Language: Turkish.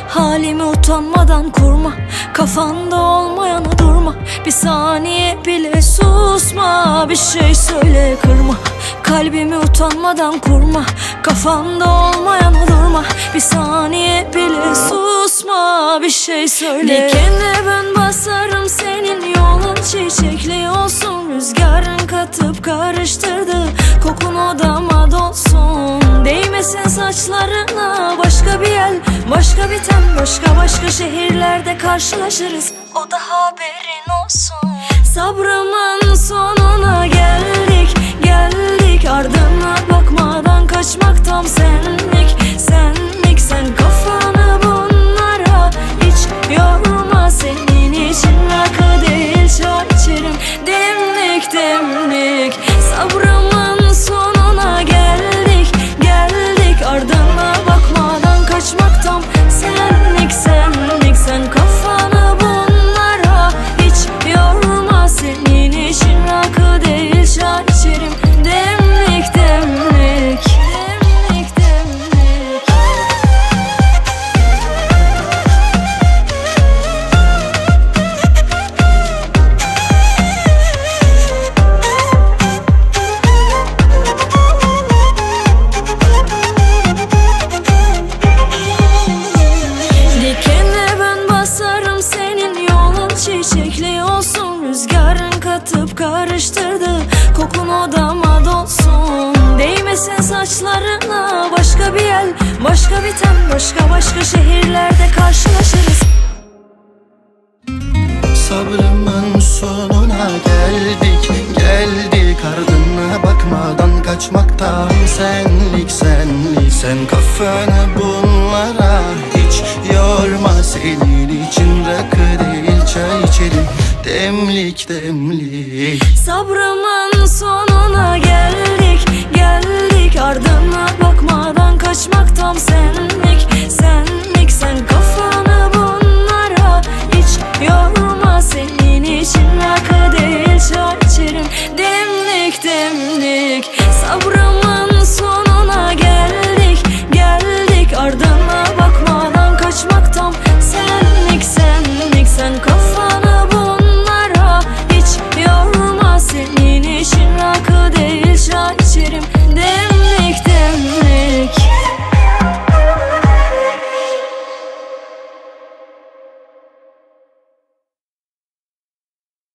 Halimi utanmadan kurma, kafanda olmayanı durma. Bir saniye bile susma, bir şey söyle kırma. Kalbimi utanmadan kurma, kafanda olmayanı durma. Bir saniye bile susma, bir şey söyle. Dikenle ben basarım senin yolun, çiçekli olsun. Rüzgarın katıp karıştırdı, kokun odama dolsun. Değmesin saçlarına başka bir el, başka bir ten, başka şehirlerde karşılaşırız, o da haberin olsun. Sabrımın sonuna geldik, ardına bakmadan kaçmak tam senlik. Sen kafanı bunlara hiç yorma. Senin için rakı değil çay içerim, demlik. Sabrımın sonuna geldik, ardına bakmadan kaçmak tam senlik. Sen kafanı bunlara hiç yorma. Senin için rakı değil çay içerim, demlik. Dikenle ben basarım senin yolun, çiçekli olsun. Rüzgarın katıp karıştırdı, kokun odama dolsun. Değmesin saçlarına başka bir el, başka bir ten, başka şehirlerde karşılaşırız. Sabrımın sonuna geldik, ardına bakmadan kaçmaktan senlik. Sen kafanı bunlara hiç yorma. Senin için rakı değil çay içelim, demlik. Sabrımın sonuna geldik, ardına bakmadan kaçmak tam senlik. Sen kafanı bunlara hiç yorma. Senin için rakı